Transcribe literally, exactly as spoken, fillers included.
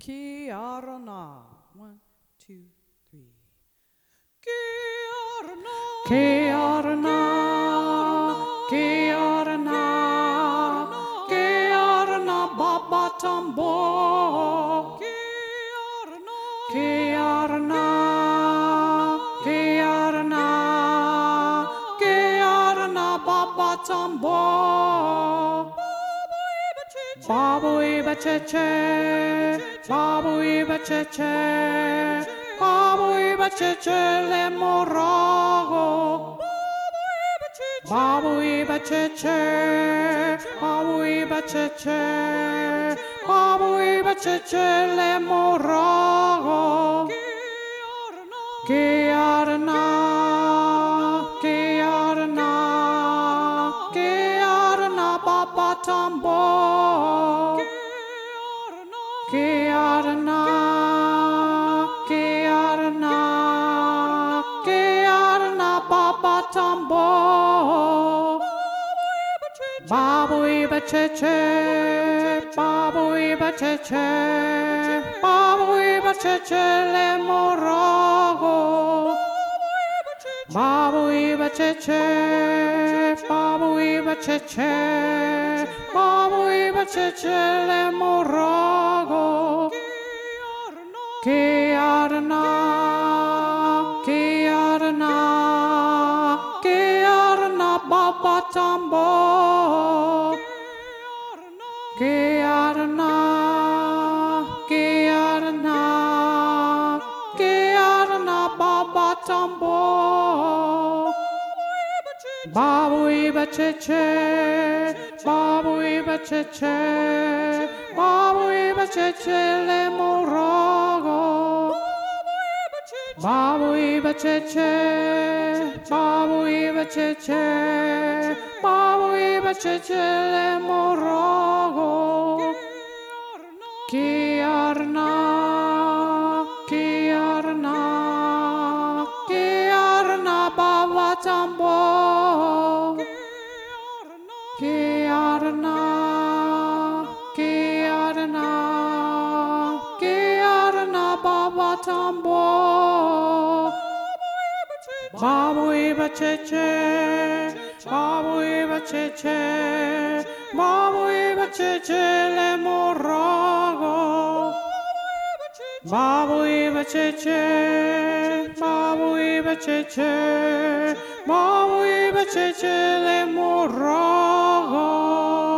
Kiarana. One, two, three. Kiarana. Kiarana. Kiarana. Kiarana Baba Tambo. Kiarana. Kiarana. Kiarana. Kiarana Baba Tambo. Babu iba cheche, babu iba cheche, babu iba cheche le morago. Babu iba cheche, babu iba cheche, babu iba cheche le morago. Kiarana, kiarana, kiarana Baba Tambo. Kiarana, Kiarana, Kiarana Baba Tambo. Babu iba cheche, babu iba cheche, babu iba cheche le morago. Babu iba cheche, babu iba cheche, babu iba cheche le morago. Kiarana, Kiarana, Kiarana Baba Tambo. Kiarana, Kiarana, Kiarana Baba Tambo. Babu iba cheche, babu iba cheche, babu iba cheche le morago. Babu iba cheche, babu iba cheche, babu iba cheche le morago. Kiarana, Kiarana, Kiarana Baba Tambo. Kiarana, Kiarana, Kiarana Baba Tambo. Babu iba cheche, babu iba cheche, babu iba cheche le morago. Babu iba cheche, babu iba cheche, babu iba cheche le morago.